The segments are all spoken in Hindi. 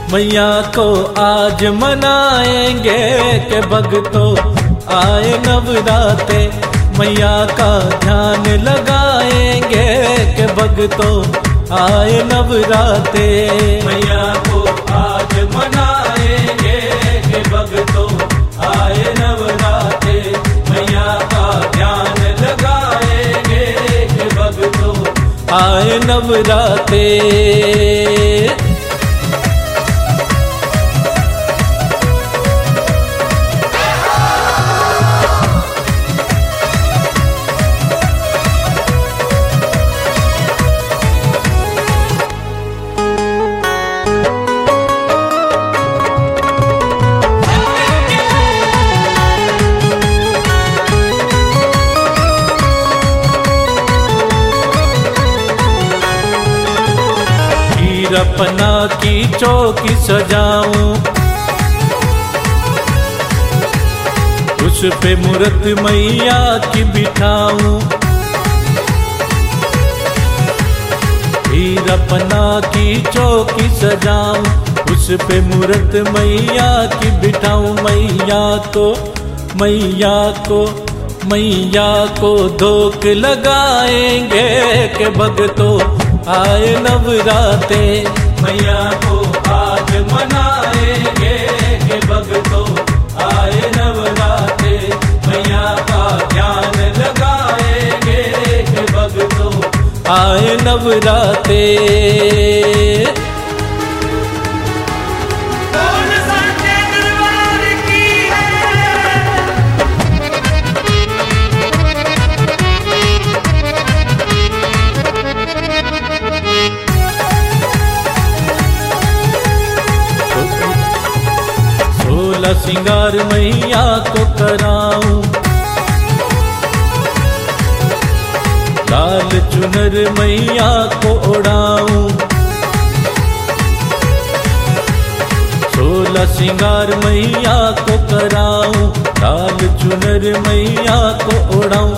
मैया को आज मनाएंगे के भक्तों आए नवराते। मैया का ध्यान लगाएंगे के भक्तों आए नवराते। मैया को आज मनाएंगे के भक्तों आए नवराते। मैया का ध्यान लगाएंगे के भक्तों आए नवराते। अपना की चौकी सजाऊं, उस पे मूरत मैया की बिठाऊं। हीर अपना की चौकी सजाऊं, उस पे मूरत मैया की बिठाऊं। मैया को धोख लगाएंगे के भक्तों आए नवराते। मैया को आज मनाएंगे के भक्तों आए नवराते। मैया का ध्यान लगाएंगे के भक्तों आए नवराते। सिंगार मैया को कराऊं, लाल चुनर मैया को ओढ़ाऊं। 16 सिंगार मैया को कराऊं, लाल चुनर मैया को ओढ़ाऊं।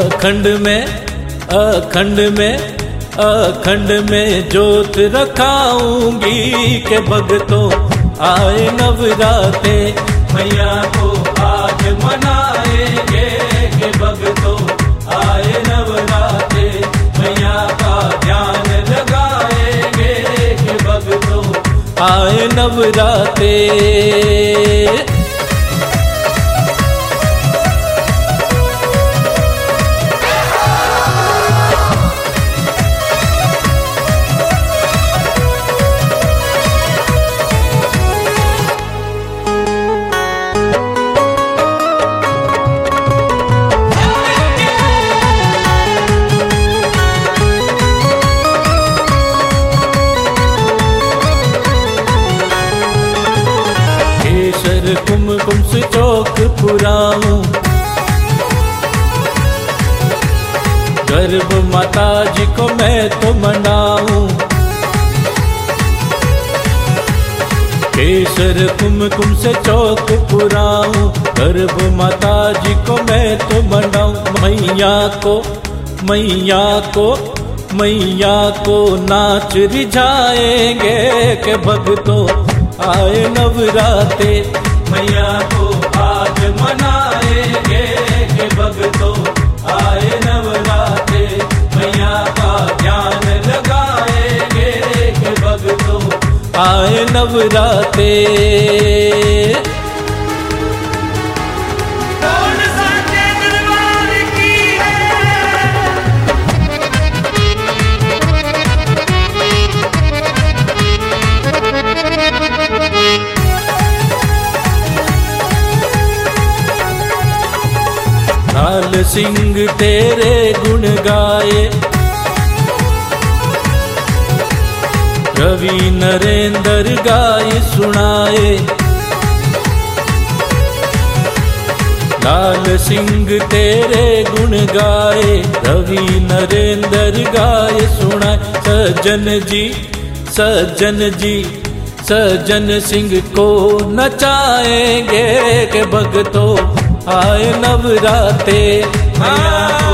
अखंड में जोत रखाऊंगी के भक्तों आए नवराते। मैया को आज मनाएंगे के भक्तों आए नवराते। मैया का ध्यान लगाएंगे के भक्तों आए नवराते। कुमकुम से चौक पुराऊं, गर्भ माता जी को मैं तो मनाऊं। केसर कुमकुम से चौक पुराऊं, गर्भ माता जी को मैं तो मनाऊं। मैया को नाच रिझाएंगे के भक्तों आए नवराते। मैया को आज मनाएंगे के भक्तों आए नवराते। मैया का ध्यान लगाएंगे के भक्तों आए नवराते। लाल सिंह तेरे गुण गाए, रवि नरेंद्र गाए सुनाए। लाल सिंह तेरे गुण गाए, रवि नरेंद्र गाए सुनाए। सज्जन सिंह को नचाएंगे के भक्तों आए नवराते। मैया